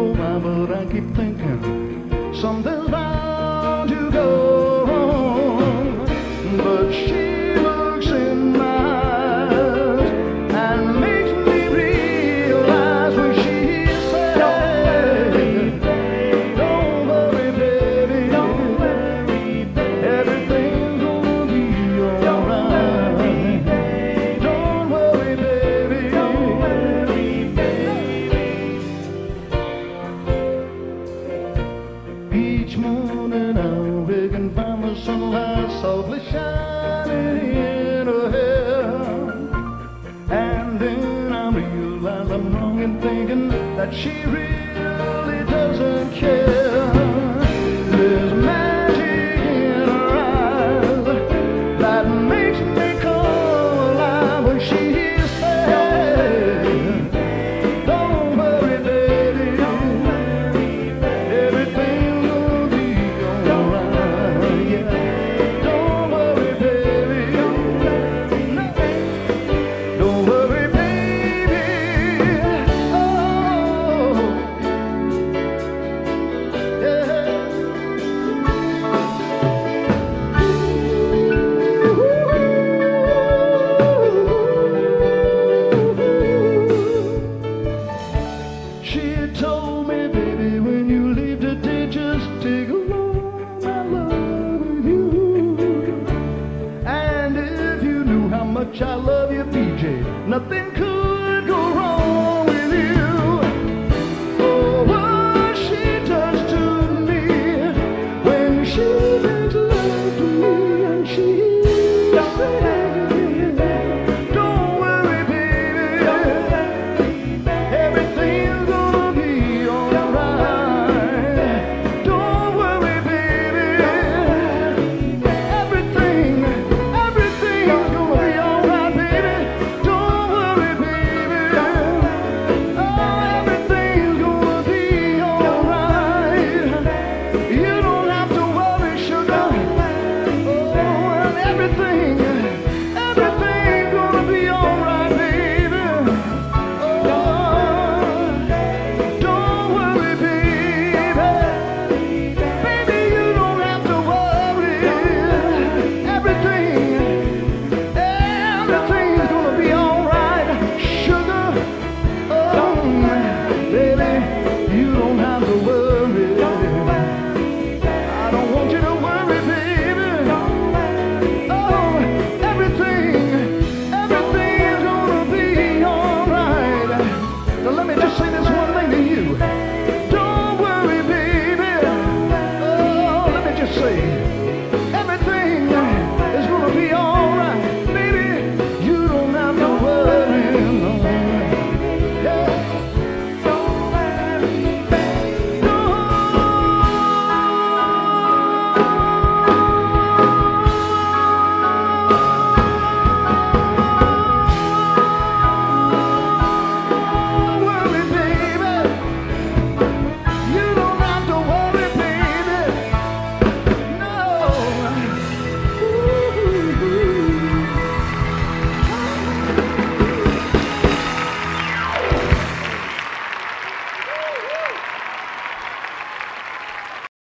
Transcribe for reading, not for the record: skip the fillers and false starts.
go by, but I keep thinking something's bound to go wrong. But she looks in my eyes and makes me realize what she said. Don't worry, baby. Don't worry, baby. Everything's gonna be alright. Don't worry, baby. Don't worry, baby. Each morning I wake and find the sunlight softly shining in her hair, and then I realize I'm wrong in thinking that she really